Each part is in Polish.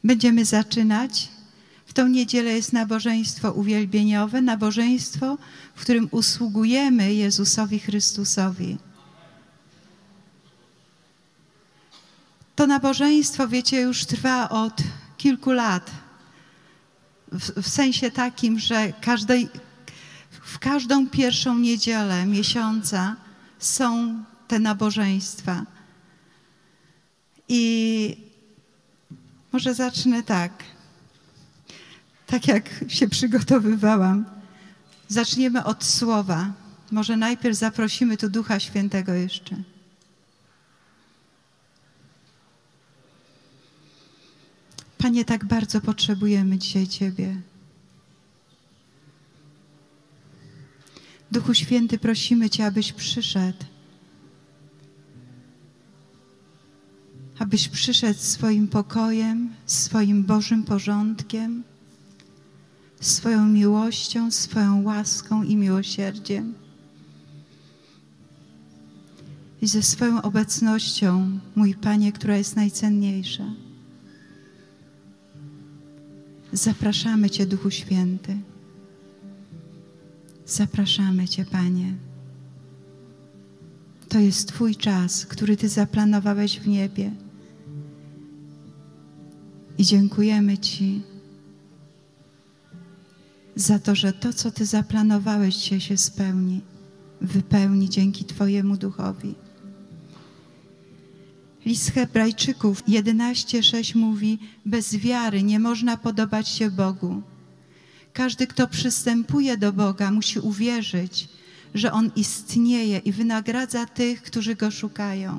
Będziemy zaczynać. W tą niedzielę jest nabożeństwo uwielbieniowe, nabożeństwo, w którym usługujemy Jezusowi Chrystusowi. To nabożeństwo, wiecie, już trwa od kilku lat. W sensie takim, że w każdą pierwszą niedzielę miesiąca są te nabożeństwa. I może zacznę tak jak się przygotowywałam. Zaczniemy od słowa. Może najpierw zaprosimy tu Ducha Świętego jeszcze. Panie, tak bardzo potrzebujemy dzisiaj Ciebie. Duchu Święty, prosimy Cię, abyś przyszedł. Abyś przyszedł swoim pokojem, swoim Bożym porządkiem, swoją miłością, swoją łaską i miłosierdziem. I ze swoją obecnością, mój Panie, która jest najcenniejsza. Zapraszamy Cię, Duchu Święty. Zapraszamy Cię, Panie. To jest Twój czas, który Ty zaplanowałeś w niebie. I dziękujemy Ci za to, że to, co Ty zaplanowałeś, dzisiaj się spełni, wypełni dzięki Twojemu Duchowi. List Hebrajczyków 11:6 mówi: bez wiary nie można podobać się Bogu. Każdy, kto przystępuje do Boga, musi uwierzyć, że On istnieje i wynagradza tych, którzy Go szukają.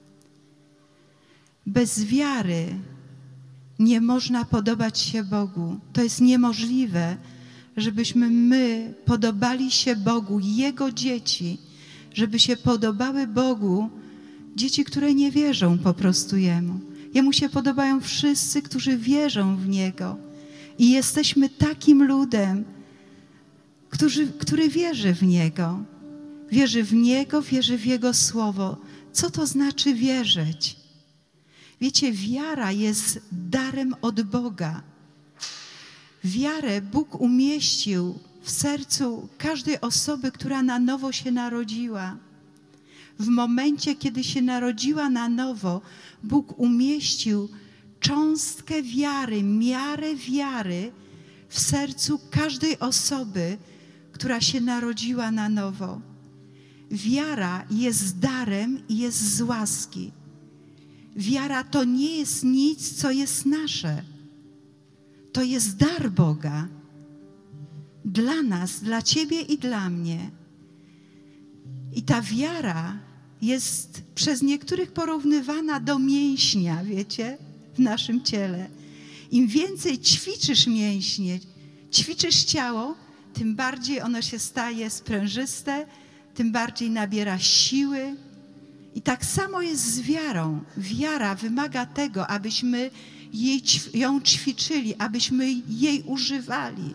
Bez wiary nie można podobać się Bogu. To jest niemożliwe, żebyśmy my podobali się Bogu, Jego dzieci, żeby się podobały Bogu dzieci, które nie wierzą po prostu Jemu. Jemu się podobają wszyscy, którzy wierzą w Niego. I jesteśmy takim ludem, który wierzy w Niego. Wierzy w Niego, wierzy w Jego Słowo. Co to znaczy wierzyć? Wiecie, wiara jest darem od Boga. Wiarę Bóg umieścił w sercu każdej osoby, która na nowo się narodziła. W momencie, kiedy się narodziła na nowo, Bóg umieścił cząstkę wiary, miarę wiary w sercu każdej osoby, która się narodziła na nowo. Wiara jest darem i jest z łaski. Wiara to nie jest nic, co jest nasze. To jest dar Boga. Dla nas, dla Ciebie i dla mnie. I ta wiara jest przez niektórych porównywana do mięśnia, wiecie, w naszym ciele. Im więcej ćwiczysz mięśnie, ćwiczysz ciało, tym bardziej ono się staje sprężyste, tym bardziej nabiera siły. I tak samo jest z wiarą. Wiara wymaga tego, abyśmy ją ćwiczyli, abyśmy jej używali.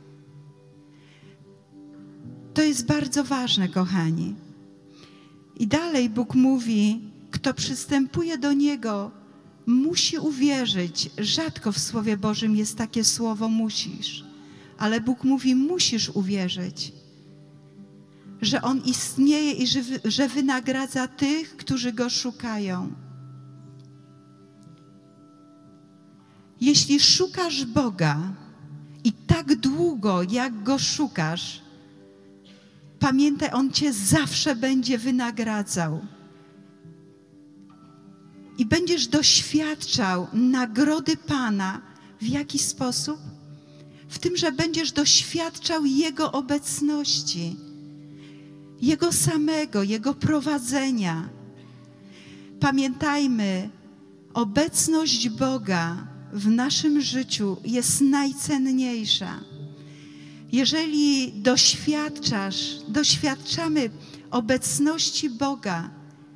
To jest bardzo ważne, kochani. I dalej Bóg mówi, kto przystępuje do Niego, musi uwierzyć. Rzadko w Słowie Bożym jest takie słowo musisz, ale Bóg mówi, musisz uwierzyć, że On istnieje i że wynagradza tych, którzy Go szukają. Jeśli szukasz Boga i tak długo, jak Go szukasz, pamiętaj, On Cię zawsze będzie wynagradzał. I będziesz doświadczał nagrody Pana. W jaki sposób? W tym, że będziesz doświadczał Jego obecności, Jego samego, Jego prowadzenia. Pamiętajmy, obecność Boga w naszym życiu jest najcenniejsza. Jeżeli doświadczamy obecności Boga,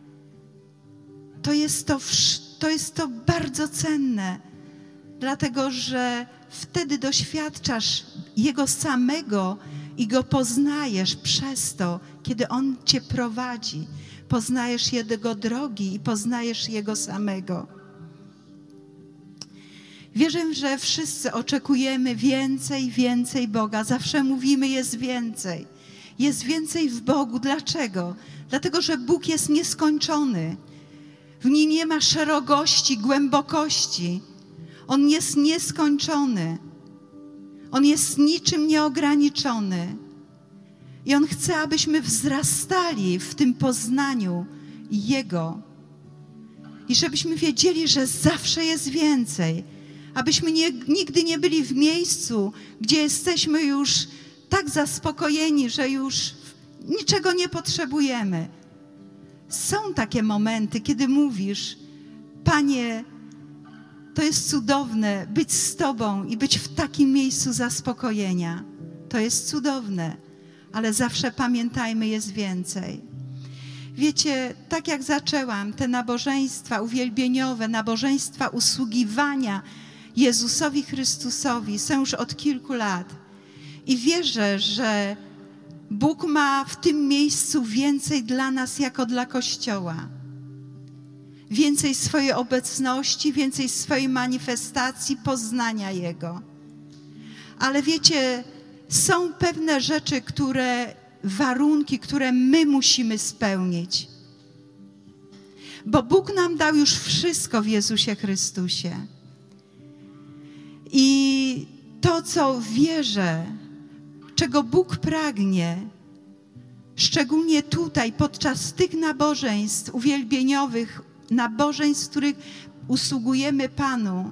to jest to bardzo cenne, dlatego że wtedy doświadczasz Jego samego i Go poznajesz przez to, kiedy On Cię prowadzi. Poznajesz Jego drogi i poznajesz Jego samego. Wierzę, że wszyscy oczekujemy więcej, więcej Boga. Zawsze mówimy, jest więcej. Jest więcej w Bogu. Dlaczego? Dlatego, że Bóg jest nieskończony. W Nim nie ma szerokości, głębokości. On jest nieskończony. On jest niczym nieograniczony. I On chce, abyśmy wzrastali w tym poznaniu Jego. I żebyśmy wiedzieli, że zawsze jest więcej. Abyśmy nigdy nie byli w miejscu, gdzie jesteśmy już tak zaspokojeni, że już niczego nie potrzebujemy. Są takie momenty, kiedy mówisz: Panie, to jest cudowne być z Tobą i być w takim miejscu zaspokojenia. To jest cudowne, ale zawsze pamiętajmy, jest więcej. Wiecie, tak jak zaczęłam, te nabożeństwa uwielbieniowe, nabożeństwa usługiwania Jezusowi Chrystusowi są już od kilku lat. I wierzę, że Bóg ma w tym miejscu więcej dla nas jako dla Kościoła. Więcej swojej obecności, więcej swojej manifestacji, poznania Jego. Ale wiecie, są pewne rzeczy, warunki, które my musimy spełnić. Bo Bóg nam dał już wszystko w Jezusie Chrystusie. I to, co wierzę, czego Bóg pragnie, szczególnie tutaj, podczas tych nabożeństw uwielbieniowych, nabożeństw, w których usługujemy Panu,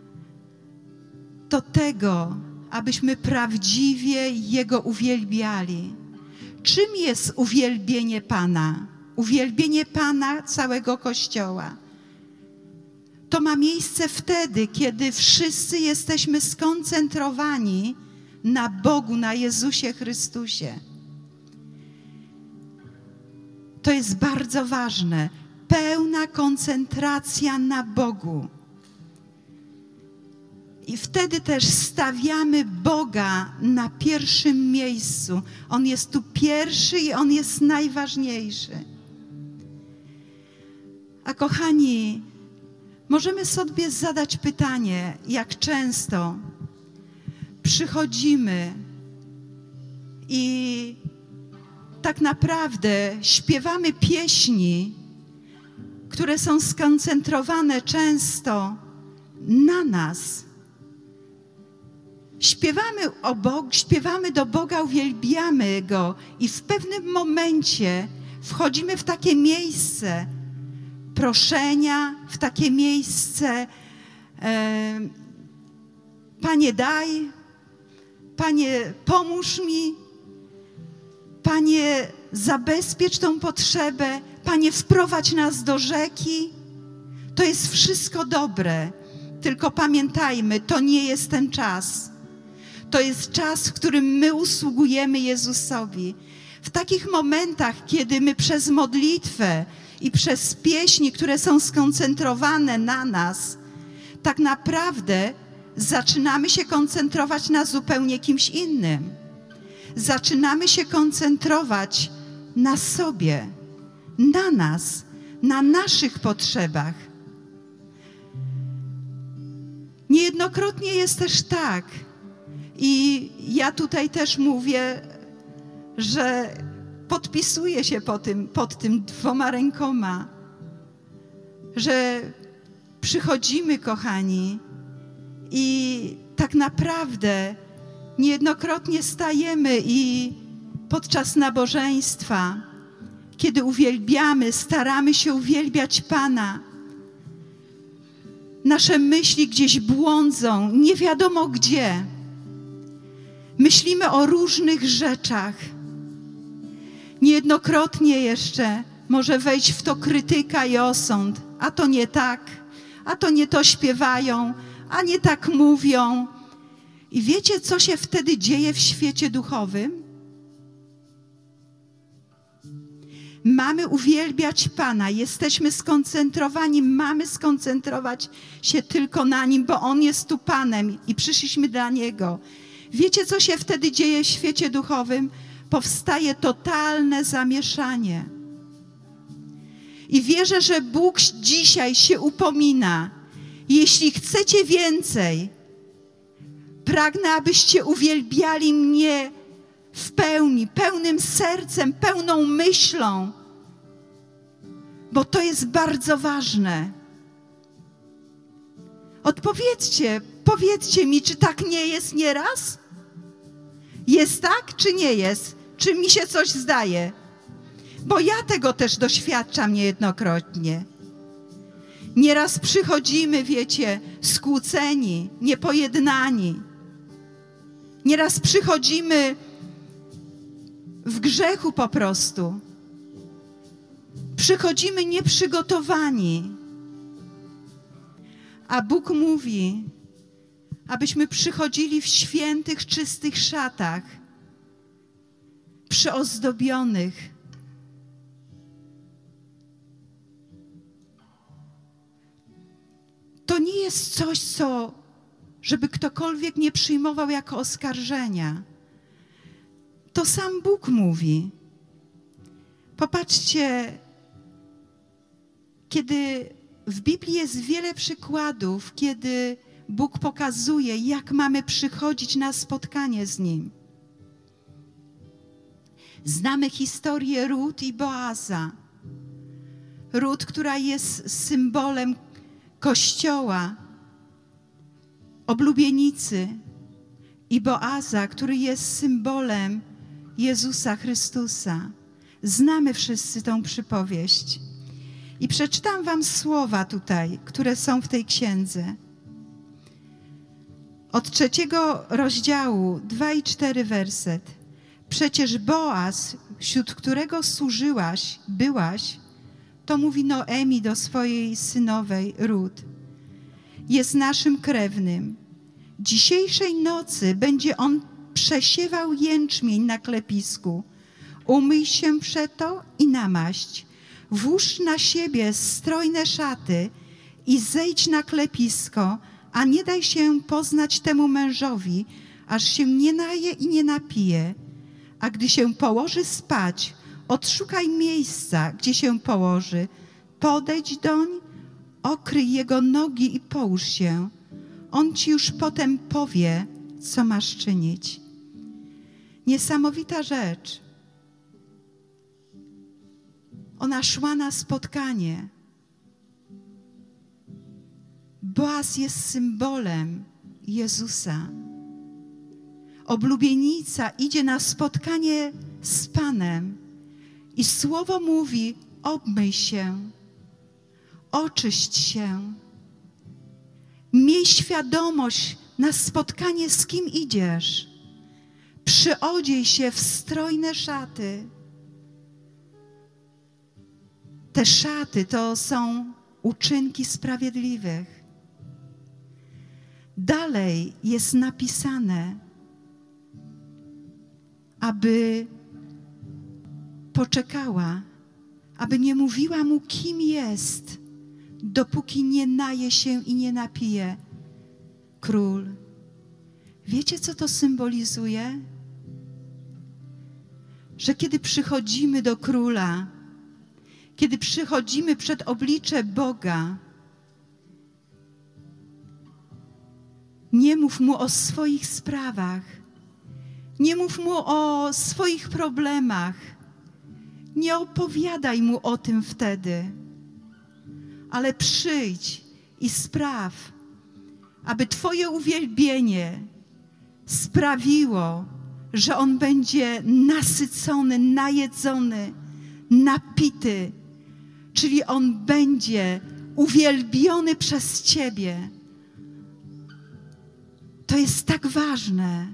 to tego, abyśmy prawdziwie Jego uwielbiali. Czym jest uwielbienie Pana? Uwielbienie Pana całego Kościoła. To ma miejsce wtedy, kiedy wszyscy jesteśmy skoncentrowani na Bogu, na Jezusie Chrystusie. To jest bardzo ważne. Pełna koncentracja na Bogu. I wtedy też stawiamy Boga na pierwszym miejscu. On jest tu pierwszy i On jest najważniejszy. A kochani, możemy sobie zadać pytanie, jak często przychodzimy i tak naprawdę śpiewamy pieśni, które są skoncentrowane często na nas. Śpiewamy do Boga, uwielbiamy Go i w pewnym momencie wchodzimy w takie miejsce proszenia, w takie miejsce Panie daj, Panie pomóż mi, Panie zabezpiecz tą potrzebę, Panie wprowadź nas do rzeki. To jest wszystko dobre, tylko pamiętajmy, to nie jest ten czas. To jest czas, w którym my usługujemy Jezusowi. W takich momentach, kiedy my przez modlitwę i przez pieśni, które są skoncentrowane na nas, tak naprawdę zaczynamy się koncentrować na zupełnie kimś innym. Zaczynamy się koncentrować na sobie, na nas, na naszych potrzebach. Niejednokrotnie jest też tak, i ja tutaj też mówię, że podpisuję się pod tym 2 rękoma, że przychodzimy, kochani, i tak naprawdę niejednokrotnie stajemy i podczas nabożeństwa, kiedy uwielbiamy, staramy się uwielbiać Pana, nasze myśli gdzieś błądzą, nie wiadomo gdzie. Myślimy o różnych rzeczach. Niejednokrotnie jeszcze może wejść w to krytyka i osąd. A to nie tak, a to nie to śpiewają, a nie tak mówią. I wiecie, co się wtedy dzieje w świecie duchowym? Mamy uwielbiać Pana, jesteśmy skoncentrowani, mamy skoncentrować się tylko na Nim, bo On jest tu Panem i przyszliśmy dla Niego. Wiecie, co się wtedy dzieje w świecie duchowym? Powstaje totalne zamieszanie. I wierzę, że Bóg dzisiaj się upomina Jeśli chcecie więcej, pragnę, abyście uwielbiali mnie w pełni, pełnym sercem, pełną myślą, bo to jest bardzo ważne. Powiedzcie mi, czy tak nie jest nieraz? Jest tak, czy nie jest? Czy mi się coś zdaje? Bo ja tego też doświadczam niejednokrotnie. Nieraz przychodzimy, wiecie, skłóceni, niepojednani. Nieraz przychodzimy w grzechu po prostu. Przychodzimy nieprzygotowani. A Bóg mówi, abyśmy przychodzili w świętych, czystych szatach, przyozdobionych. To nie jest coś, żeby ktokolwiek nie przyjmował jako oskarżenia. To sam Bóg mówi. Popatrzcie, kiedy w Biblii jest wiele przykładów, kiedy Bóg pokazuje, jak mamy przychodzić na spotkanie z Nim. Znamy historię Rut i Boaza. Rut, która jest symbolem Kościoła, oblubienicy, i Boaza, który jest symbolem Jezusa Chrystusa. Znamy wszyscy tą przypowieść. I przeczytam wam słowa tutaj, które są w tej księdze. Od 3 rozdziału, 2 i 4 werset. Przecież Boaz, wśród którego byłaś, to mówi Noemi do swojej synowej Rut, jest naszym krewnym. Dzisiejszej nocy będzie on przesiewał jęczmień na klepisku. Umyj się przeto i namaść. Włóż na siebie strojne szaty i zejdź na klepisko, a nie daj się poznać temu mężowi, aż się nie naje i nie napije. A gdy się położy spać, odszukaj miejsca, gdzie się położy. Podejdź doń, okryj jego nogi i połóż się. On ci już potem powie, co masz czynić. Niesamowita rzecz. Ona szła na spotkanie. Boaz jest symbolem Jezusa. Oblubienica idzie na spotkanie z Panem i słowo mówi: obmyj się, oczyść się, miej świadomość na spotkanie, z kim idziesz. Przyodziej się w strojne szaty. Te szaty to są uczynki sprawiedliwych. Dalej jest napisane, aby poczekała, aby nie mówiła mu, kim jest, dopóki nie naje się i nie napije. Król. Wiecie, co to symbolizuje? Że kiedy przychodzimy do Króla, kiedy przychodzimy przed oblicze Boga, nie mów Mu o swoich sprawach, nie mów Mu o swoich problemach, nie opowiadaj Mu o tym wtedy, ale przyjdź i spraw, aby Twoje uwielbienie sprawiło, że On będzie nasycony, najedzony, napity, czyli On będzie uwielbiony przez Ciebie. To jest tak ważne.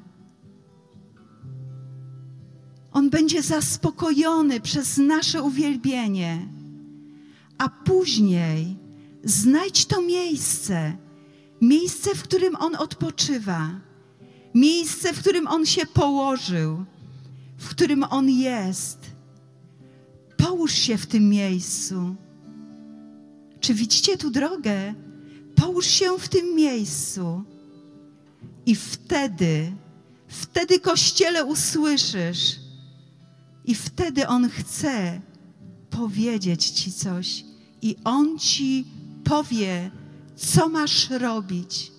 On będzie zaspokojony przez nasze uwielbienie, a później znajdź to miejsce, w którym On odpoczywa, miejsce, w którym On się położył, w którym On jest. Połóż się w tym miejscu. Czy widzicie tu drogę? Połóż się w tym miejscu. I wtedy, Kościele, usłyszysz. I wtedy On chce powiedzieć Ci coś. I On Ci powie, co masz robić.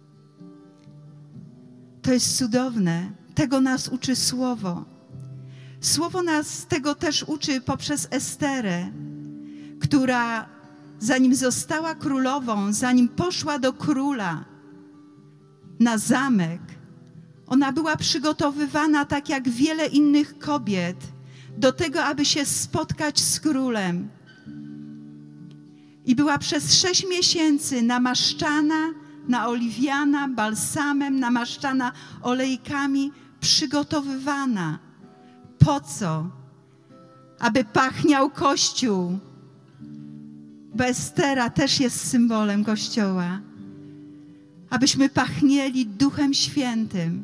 To jest cudowne. Tego nas uczy Słowo. Słowo nas tego też uczy poprzez Esterę, która zanim została królową, zanim poszła do króla na zamek, ona była przygotowywana tak jak wiele innych kobiet do tego, aby się spotkać z królem. I była przez 6 miesięcy namaszczana, naoliwiana balsamem, namaszczana olejkami, przygotowywana. Po co? Aby pachniał Kościół. Bo Estera też jest symbolem Kościoła. Abyśmy pachnieli Duchem Świętym.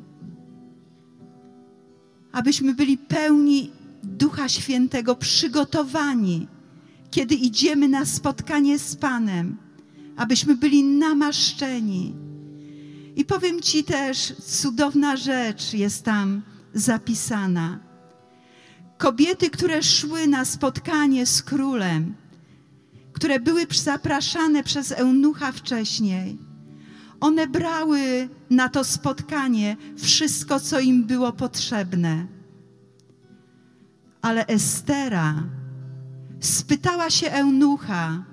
Abyśmy byli pełni Ducha Świętego, przygotowani, kiedy idziemy na spotkanie z Panem. Abyśmy byli namaszczeni. I powiem Ci też, cudowna rzecz jest tam zapisana. Kobiety, które szły na spotkanie z królem, które były zapraszane przez eunucha wcześniej, one brały na to spotkanie wszystko, co im było potrzebne. Ale Estera spytała się eunucha,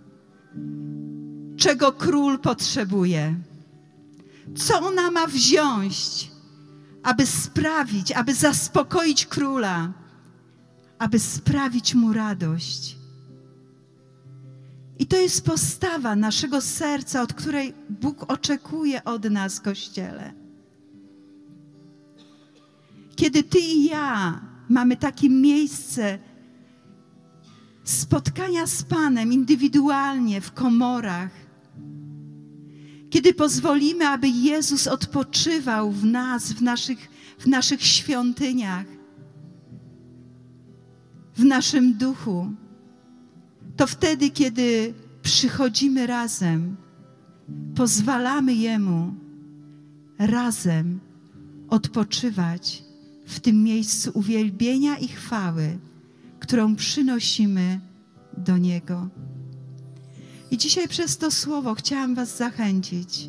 czego król potrzebuje. Co ona ma wziąć, aby sprawić, aby zaspokoić króla, aby sprawić mu radość. I to jest postawa naszego serca, od której Bóg oczekuje od nas, Kościele. Kiedy Ty i ja mamy takie miejsce spotkania z Panem indywidualnie w komorach, kiedy pozwolimy, aby Jezus odpoczywał w nas, w naszych świątyniach, w naszym duchu, to wtedy, kiedy przychodzimy razem, pozwalamy Jemu razem odpoczywać w tym miejscu uwielbienia i chwały, którą przynosimy do Niego. I dzisiaj przez to słowo chciałam Was zachęcić.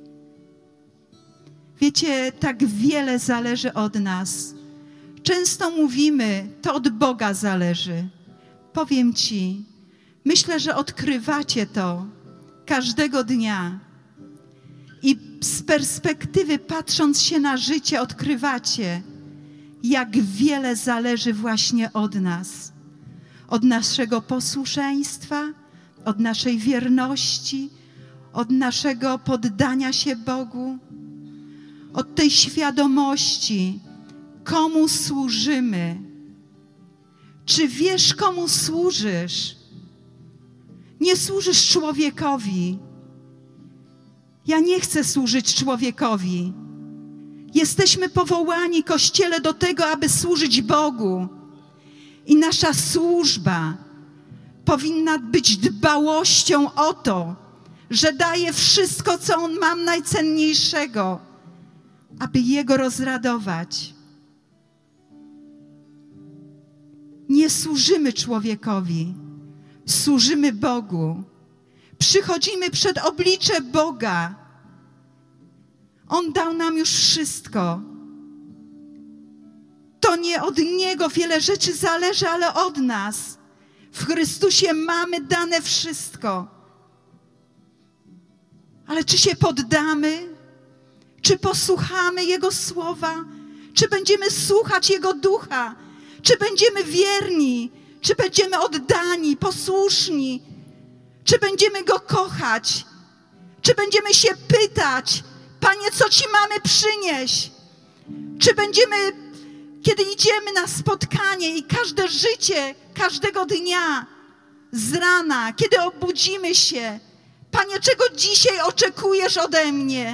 Wiecie, tak wiele zależy od nas. Często mówimy, to od Boga zależy. Powiem Ci, myślę, że odkrywacie to każdego dnia. I z perspektywy, patrząc się na życie, odkrywacie, jak wiele zależy właśnie od nas. Od naszego posłuszeństwa, od naszej wierności, od naszego poddania się Bogu, od tej świadomości, komu służymy. Czy wiesz, komu służysz? Nie służysz człowiekowi. Ja nie chcę służyć człowiekowi. Jesteśmy powołani, Kościele, do tego, aby służyć Bogu. I nasza służba powinna być dbałością o to, że daje wszystko, co On ma najcenniejszego, aby Jego rozradować. Nie służymy człowiekowi, służymy Bogu. Przychodzimy przed oblicze Boga. On dał nam już wszystko. To nie od Niego wiele rzeczy zależy, ale od nas. W Chrystusie mamy dane wszystko. Ale czy się poddamy? Czy posłuchamy Jego słowa? Czy będziemy słuchać Jego ducha? Czy będziemy wierni? Czy będziemy oddani, posłuszni? Czy będziemy Go kochać? Czy będziemy się pytać, Panie, co Ci mamy przynieść? Czy będziemy, kiedy idziemy na spotkanie i każde życie, każdego dnia, z rana, kiedy obudzimy się, Panie, czego dzisiaj oczekujesz ode mnie?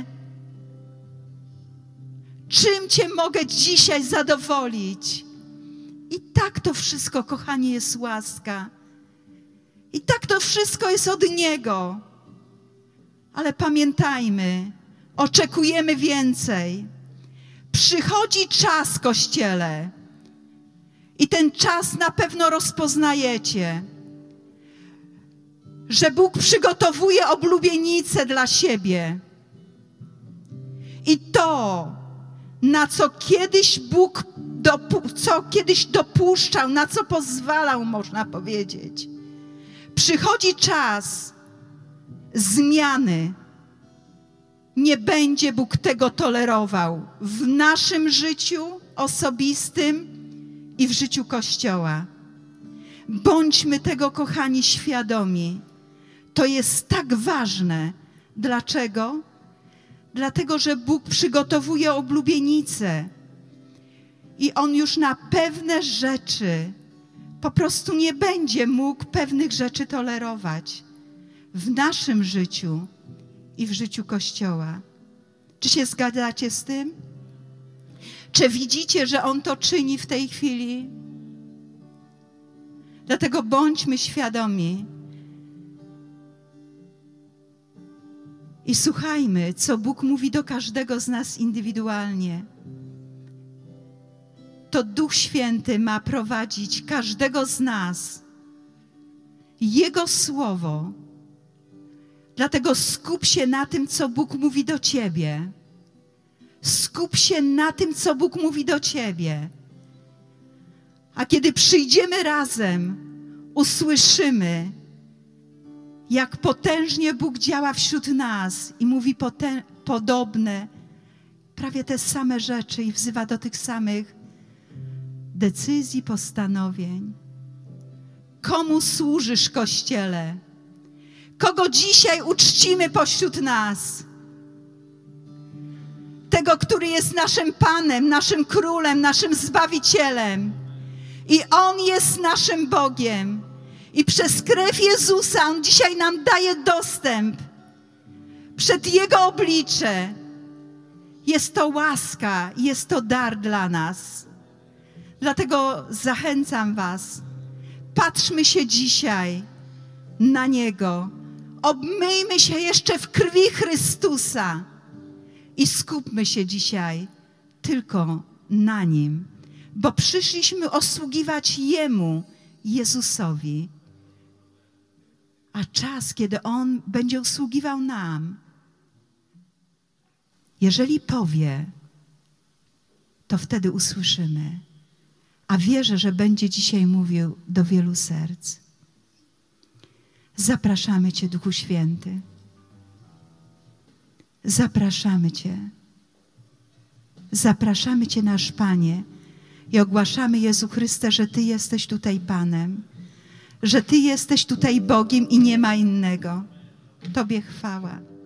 Czym Cię mogę dzisiaj zadowolić? I tak to wszystko, kochani, jest łaska. I tak to wszystko jest od Niego. Ale pamiętajmy, oczekujemy więcej. Przychodzi czas, Kościele. I ten czas na pewno rozpoznajecie. że Bóg przygotowuje oblubienicę dla siebie. I to, na co kiedyś Bóg kiedyś dopuszczał, na co pozwalał, można powiedzieć. Przychodzi czas zmiany. Nie będzie Bóg tego tolerował w naszym życiu osobistym i w życiu Kościoła. Bądźmy tego, kochani, świadomi. To jest tak ważne. Dlaczego? Dlatego, że Bóg przygotowuje oblubienicę i On już na pewne rzeczy po prostu nie będzie mógł pewnych rzeczy tolerować w naszym życiu i w życiu Kościoła. Czy się zgadzacie z tym? Czy widzicie, że On to czyni w tej chwili? Dlatego bądźmy świadomi i słuchajmy, co Bóg mówi do każdego z nas indywidualnie. To Duch Święty ma prowadzić każdego z nas. Jego Słowo. Dlatego skup się na tym, co Bóg mówi do ciebie. Skup się na tym, co Bóg mówi do ciebie. A kiedy przyjdziemy razem, usłyszymy, jak potężnie Bóg działa wśród nas i mówi podobne, prawie te same rzeczy i wzywa do tych samych decyzji, postanowień. Komu służysz, Kościele? Kogo dzisiaj uczcimy pośród nas? Tego, który jest naszym Panem, naszym Królem, naszym Zbawicielem. I On jest naszym Bogiem. I przez krew Jezusa On dzisiaj nam daje dostęp przed Jego oblicze. Jest to łaska, jest to dar dla nas. Dlatego zachęcam was, patrzmy się dzisiaj na Niego. Obmyjmy się jeszcze w krwi Chrystusa i skupmy się dzisiaj tylko na Nim, bo przyszliśmy osługiwać Jemu, Jezusowi. A czas, kiedy On będzie usługiwał nam, jeżeli powie, to wtedy usłyszymy. A wierzę, że będzie dzisiaj mówił do wielu serc. Zapraszamy Cię, Duchu Święty. Zapraszamy Cię. Zapraszamy Cię, nasz Panie, i ogłaszamy, Jezu Chryste, że Ty jesteś tutaj Panem, że Ty jesteś tutaj Bogiem i nie ma innego. Tobie chwała.